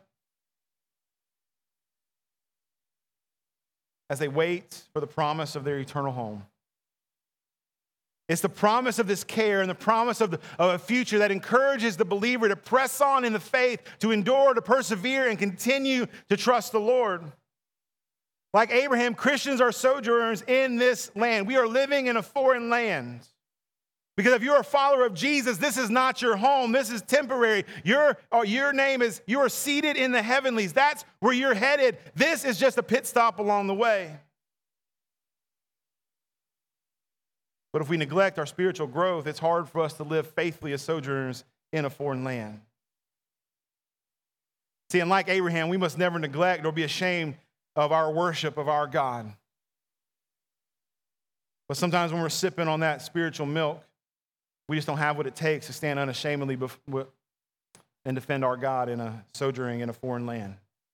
as they wait for the promise of their eternal home. It's the promise of this care and the promise of, the, of a future that encourages the believer to press on in the faith, to endure, to persevere, and continue to trust the Lord. Like Abraham, Christians are sojourners in this land. We are living in a foreign land. Because if you're a follower of Jesus, this is not your home. This is temporary. Your, or your name is, you are seated in the heavenlies. That's where you're headed. This is just a pit stop along the way. But if we neglect our spiritual growth, it's hard for us to live faithfully as sojourners in a foreign land. See, and like Abraham, we must never neglect or be ashamed of our worship of our God. But sometimes when we're sipping on that spiritual milk, we just don't have what it takes to stand unashamedly bef- and defend our God in a sojourning in a foreign land.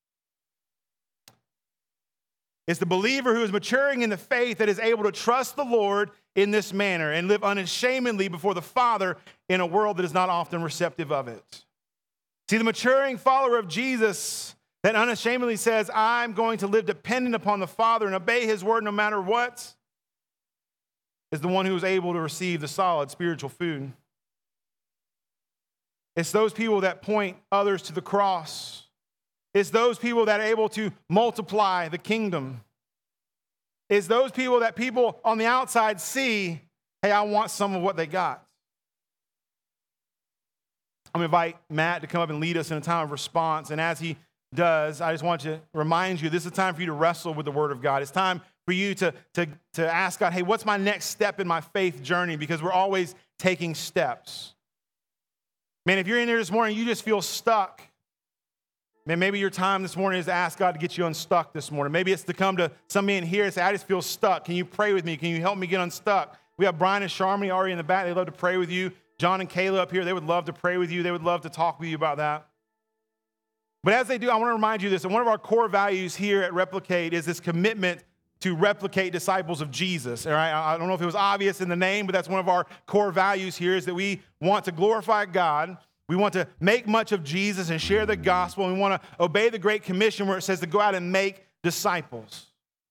It's the believer who is maturing in the faith that is able to trust the Lord in this manner and live unashamedly before the Father in a world that is not often receptive of it. See, the maturing follower of Jesus that unashamedly says, I'm going to live dependent upon the Father and obey his word no matter what, is the one who is able to receive the solid spiritual food. It's those people that point others to the cross. It's those people that are able to multiply the kingdom. It's those people that people on the outside see, hey, I want some of what they got. I'm going to invite Matt to come up and lead us in a time of response. And as he does, I just want to remind you, this is a time for you to wrestle with the Word of God. It's time for you to, to, to ask God, hey, what's my next step in my faith journey? Because we're always taking steps. Man, if you're in there this morning, you just feel stuck. Man, maybe your time this morning is to ask God to get you unstuck this morning. Maybe it's to come to somebody in here and say, I just feel stuck. Can you pray with me? Can you help me get unstuck? We have Brian and Sharmini already in the back. They'd love to pray with you. John and Kayla up here, they would love to pray with you. They would love to talk with you about that. But as they do, I want to remind you this. And one of our core values here at Replicate is this commitment to replicate disciples of Jesus. All right? I don't know if it was obvious in the name, but that's one of our core values here is that we want to glorify God. We want to make much of Jesus and share the gospel. And we want to obey the Great Commission where it says to go out and make disciples.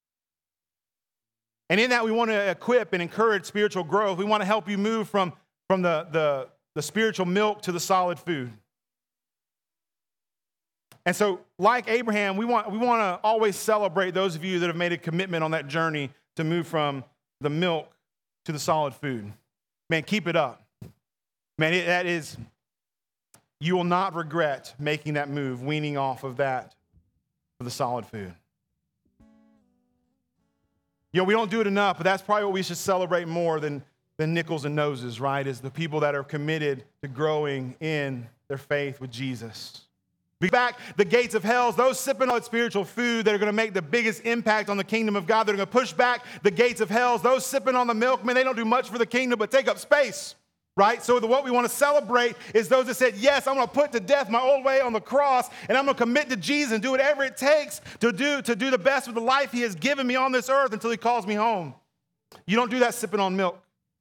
And in that, we want to equip and encourage spiritual growth. We want to help you move from, from the, the, the spiritual milk to the solid food. And so, like Abraham, we want, we want to always celebrate those of you that have made a commitment on that journey to move from the milk to the solid food. Man, keep it up. Man, it, that is, you will not regret making that move, weaning off of that for the solid food. You know, we don't do it enough, but that's probably what we should celebrate more than, than nickels and noses, right? Is the people that are committed to growing in their faith with Jesus. Back the gates of hell, those sipping on spiritual food that are going to make the biggest impact on the kingdom of God. They're going to push back the gates of hell. Those sipping on the milk, man, they don't do much for the kingdom, but take up space, right? So the, what we want to celebrate is those that said, yes, I'm going to put to death my old way on the cross, and I'm going to commit to Jesus and do whatever it takes to do, to do the best with the life he has given me on this earth until he calls me home. You don't do that sipping on milk.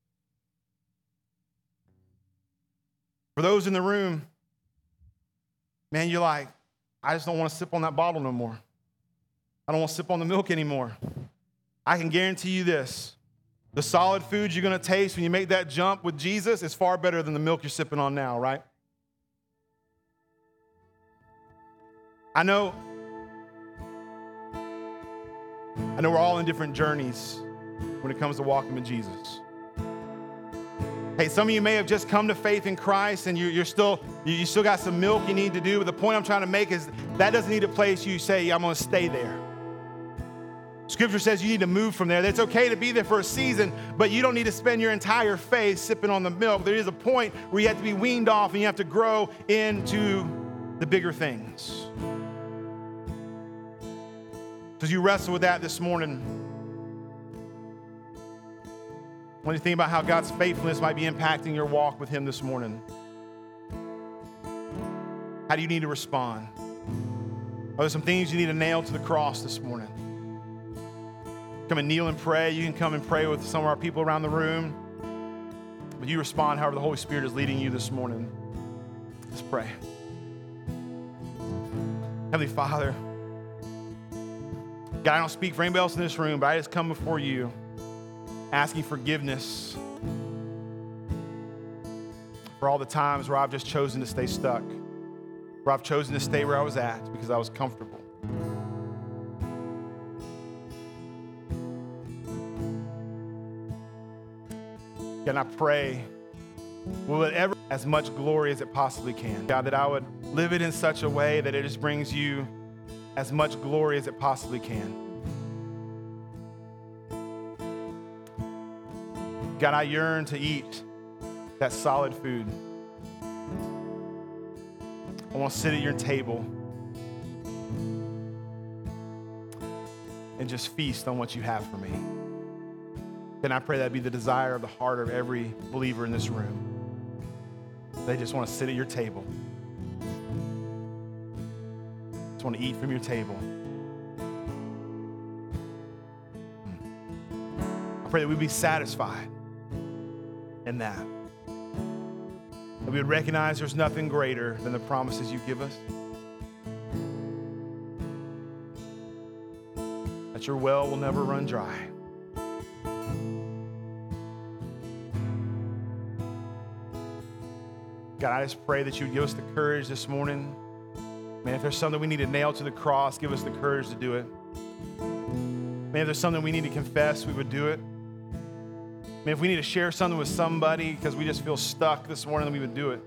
For those in the room, man, you're like, I just don't want to sip on that bottle no more. I don't want to sip on the milk anymore. I can guarantee you this. The solid food you're going to taste when you make that jump with Jesus is far better than the milk you're sipping on now, right? I know, I know we're all in different journeys when it comes to walking with Jesus. Hey, some of you may have just come to faith in Christ and you, you're still, you, you still got some milk you need to do. But the point I'm trying to make is that doesn't need a place you say, I'm going to stay there. Scripture says you need to move from there. It's okay to be there for a season, but you don't need to spend your entire faith sipping on the milk. There is a point where you have to be weaned off and you have to grow into the bigger things. So as you wrestle with that this morning, when you think about how God's faithfulness might be impacting your walk with him this morning, how do you need to respond? Are there some things you need to nail to the cross this morning? Come and kneel and pray. You can come and pray with some of our people around the room. But you respond however the Holy Spirit is leading you this morning. Let's pray. Heavenly Father, God, I don't speak for anybody else in this room, but I just come before you asking forgiveness for all the times where I've just chosen to stay stuck, where I've chosen to stay where I was at because I was comfortable. God, and I pray, will it ever as much glory as it possibly can. God, that I would live it in such a way that it just brings you as much glory as it possibly can. God, I yearn to eat that solid food. I want to sit at your table and just feast on what you have for me. And I pray that be the desire of the heart of every believer in this room. They just want to sit at your table. Just want to eat from your table. I pray that we'd be satisfied in that. That we would recognize there's nothing greater than the promises you give us. That your well will never run dry. God, I just pray that you would give us the courage this morning. Man, if there's something we need to nail to the cross, give us the courage to do it. Man, if there's something we need to confess, we would do it. Man, if we need to share something with somebody because we just feel stuck this morning, then we would do it.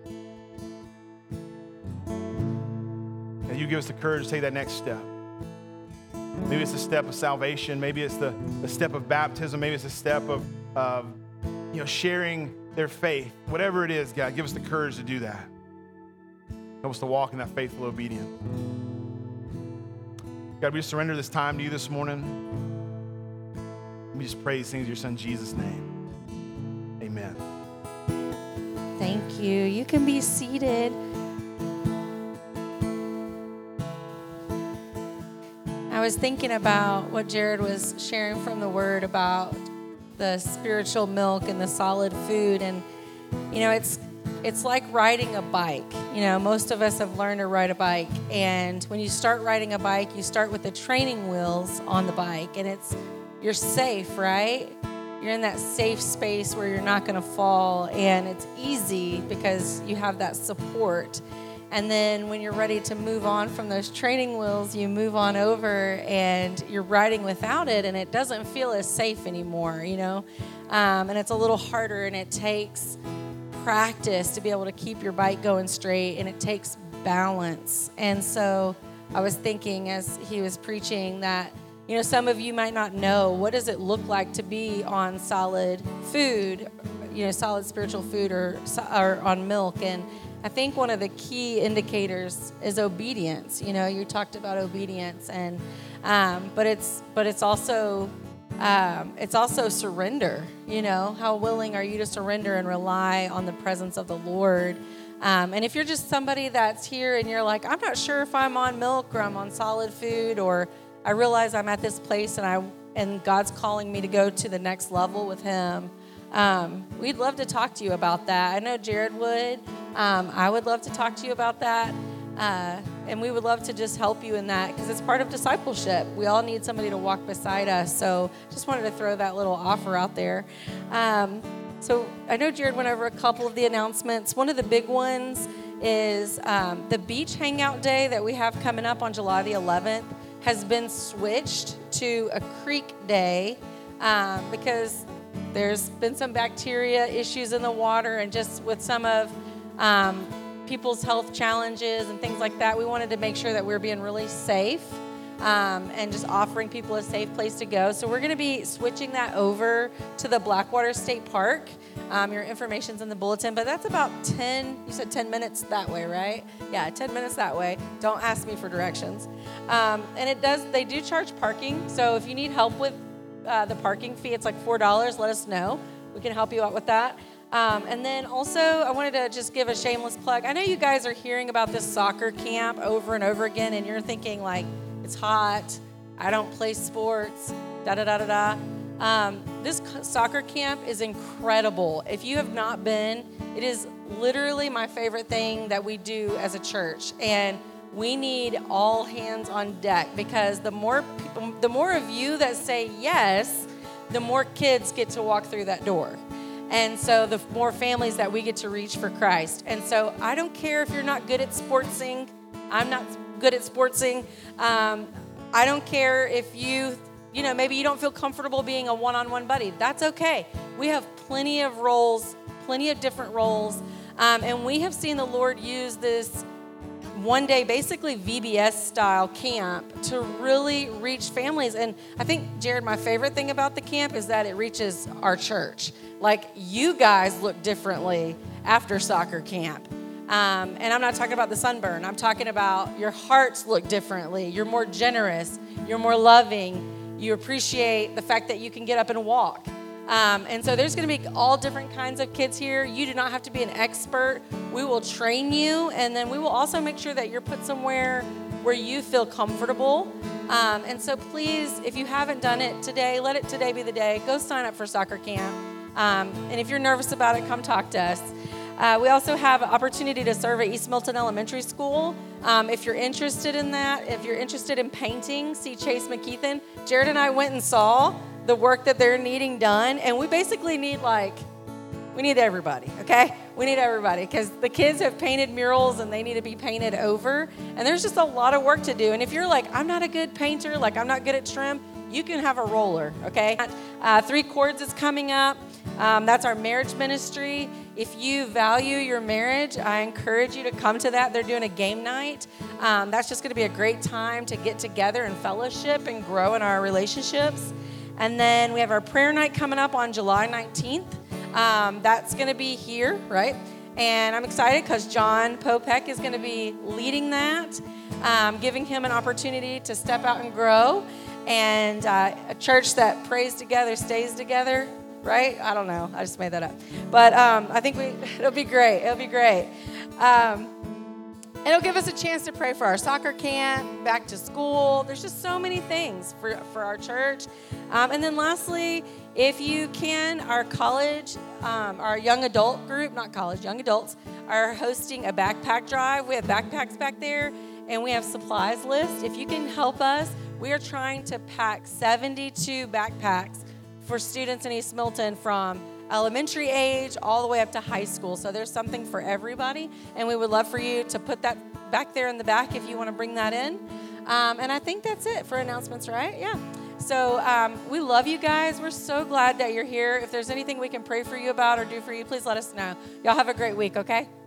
And you give us the courage to take that next step. Maybe it's the step of salvation. Maybe it's the, the step of baptism. Maybe it's the step of, of you know, sharing their faith. Whatever it is, God, give us the courage to do that. Help us to walk in that faithful obedience. God, we just surrender this time to you this morning. We just pray these things in your son Jesus' name. Amen.
Thank you. You can be seated. I was thinking about what Jared was sharing from the Word about the spiritual milk and the solid food. And, you know, it's it's like riding a bike. You know, most of us have learned to ride a bike. And when you start riding a bike, you start with the training wheels on the bike. And it's you're safe, right? You're in that safe space where you're not going to fall, and it's easy because you have that support. And then when you're ready to move on from those training wheels, you move on over and you're riding without it, and it doesn't feel as safe anymore, you know? Um, and it's a little harder, and it takes practice to be able to keep your bike going straight, and it takes balance. And so I was thinking as he was preaching that, you know, some of you might not know, what does it look like to be on solid food, you know, solid spiritual food or, or on milk. And I think one of the key indicators is obedience. You know, you talked about obedience, and um, but it's but it's also um, it's also surrender. You know, how willing are you to surrender and rely on the presence of the Lord? Um, and if you're just somebody that's here and you're like, I'm not sure if I'm on milk or I'm on solid food, or I realize I'm at this place and I and God's calling me to go to the next level with Him. Um, we'd love to talk to you about that. I know Jared would. Um, I would love to talk to you about that. Uh, and we would love to just help you in that because it's part of discipleship. We all need somebody to walk beside us. So just wanted to throw that little offer out there. Um, so I know Jared went over a couple of the announcements. One of the big ones is um, the beach hangout day that we have coming up on July the eleventh has been switched to a creek day um, because there's been some bacteria issues in the water, and just with some of um, people's health challenges and things like that, we wanted to make sure that we're being really safe um, and just offering people a safe place to go. So we're going to be switching that over to the Blackwater State Park. Um, your information's in the bulletin, but that's about ten, you said ten minutes that way, right? Yeah, ten minutes that way. Don't ask me for directions. Um, and it does, they do charge parking. So if you need help with uh, the parking fee, it's like four dollars. Let us know. We can help you out with that. Um, and then also, I wanted to just give a shameless plug. I know you guys are hearing about this soccer camp over and over again, and you're thinking like, it's hot, I don't play sports, da da da da da. Um, this soccer camp is incredible. If you have not been, it is literally my favorite thing that we do as a church. And we need all hands on deck, because the more people, the more of you that say yes, the more kids get to walk through that door. And so the more families that we get to reach for Christ. And so I don't care if you're not good at sportsing. I'm not good at sportsing. Um, I don't care if you... You know, maybe you don't feel comfortable being a one-on-one buddy. That's okay. We have plenty of roles, plenty of different roles. Um, and we have seen the Lord use this one day, basically V B S-style camp to really reach families. And I think, Jared, my favorite thing about the camp is that it reaches our church. Like, you guys look differently after soccer camp. Um, and I'm not talking about the sunburn. I'm talking about your hearts look differently. You're more generous. You're more loving. You appreciate the fact that you can get up and walk. Um, and so there's going to be all different kinds of kids here. You do not have to be an expert. We will train you, and then we will also make sure that you're put somewhere where you feel comfortable. Um, and so please, if you haven't done it today, let it today be the day. Go sign up for soccer camp. Um, and if you're nervous about it, come talk to us. Uh, we also have an opportunity to serve at East Milton Elementary School. Um, if you're interested in that, if you're interested in painting, see Chase McKeithen. Jared and I went and saw the work that they're needing done, and we basically need like, we need everybody, okay? We need everybody, because the kids have painted murals and they need to be painted over, and there's just a lot of work to do. And if you're like, I'm not a good painter, like I'm not good at trim, you can have a roller, okay? Uh, Three Chords is coming up. Um, that's our marriage ministry. If you value your marriage, I encourage you to come to that. They're doing a game night. Um, that's just going to be a great time to get together and fellowship and grow in our relationships. And then we have our prayer night coming up on July nineteenth. Um, that's going to be here, right? And I'm excited because John Popek is going to be leading that, um, giving him an opportunity to step out and grow. And uh, a church that prays together stays together. Right? I don't know. I just made that up. But um, I think we it'll be great. It'll be great. Um, it'll give us a chance to pray for our soccer camp, back to school. There's just so many things for, for our church. Um, and then lastly, if you can, our college, um, our young adult group, not college, young adults, are hosting a backpack drive. We have backpacks back there, and we have supplies list. If you can help us, we are trying to pack seventy-two backpacks for students in East Milton from elementary age all the way up to high school. So there's something for everybody, and we would love for you to put that back there in the back if you want to bring that in. Um, and I think that's it for announcements, right? Yeah. So um, we love you guys. We're so glad that you're here. If there's anything we can pray for you about or do for you, please let us know. Y'all have a great week, okay?